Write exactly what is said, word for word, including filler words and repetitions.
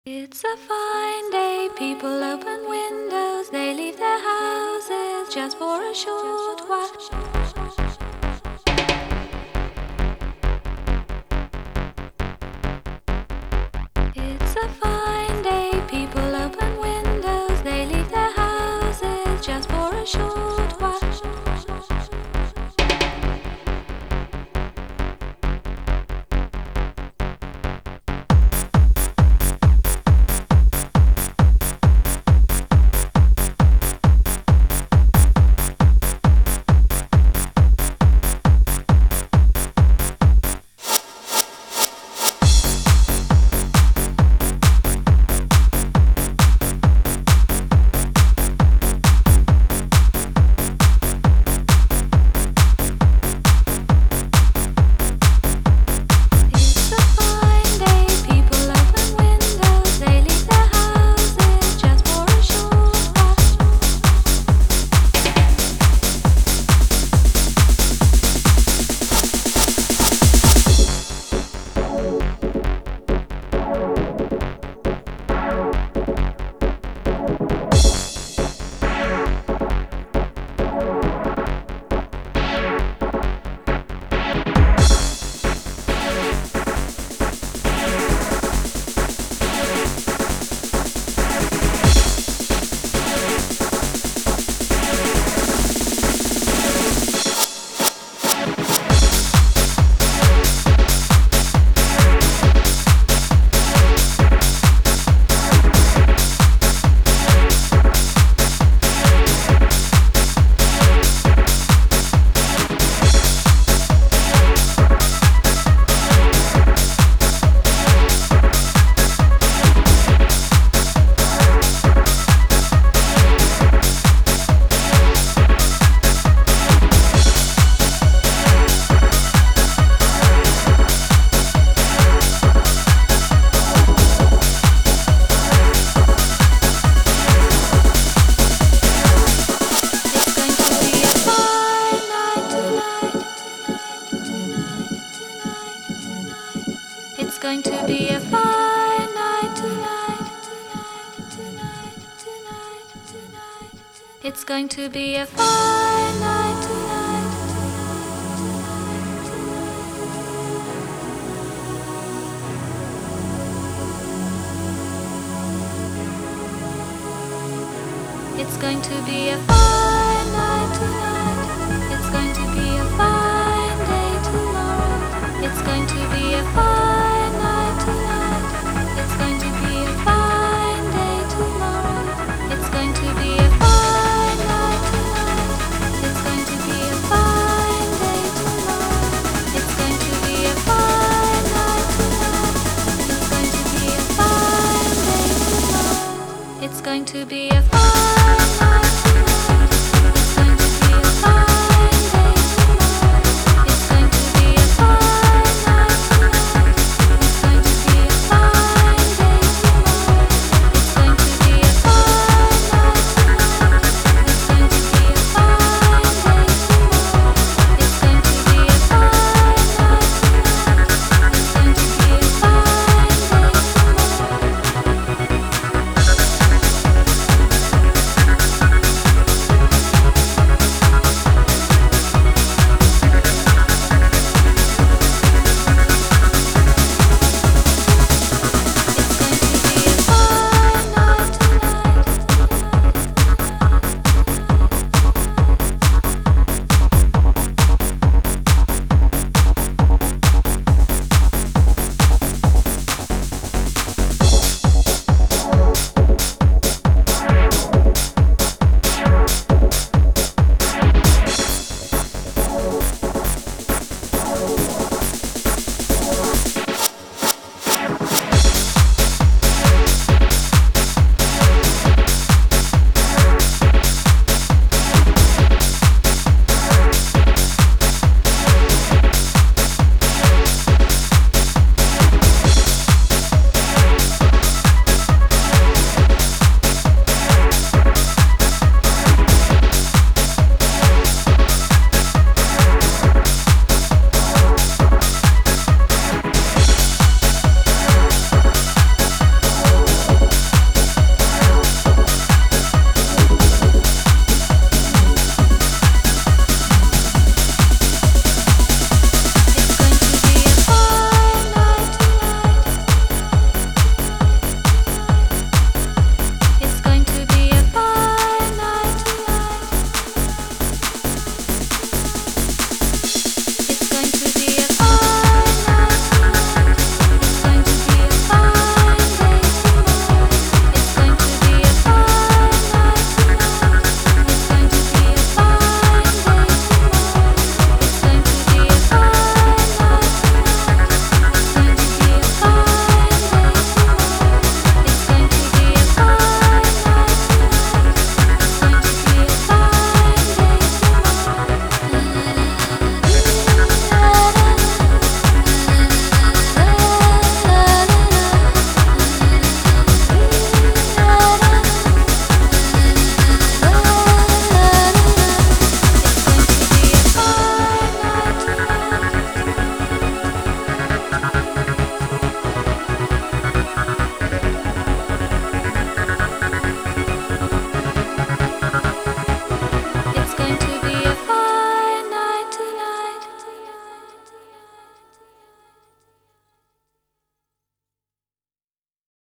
It's a fine day, people open windows, they leave their houses just for a short while. It's a fine day, people open windows, they leave their houses just for a short while. It's going to be a fine night tonight. It's going to be a fine night tonight. It's going to be a fine night tonight. It's going to be a fine day tomorrow. It's going to be a fine night tonight. It's going to be a fine day tomorrow. It's going to be a fine night tonight. It's going to be a fine day tomorrow. It's going to be a fine night tonight. It's going to be a fine day tomorrow. It's going to be a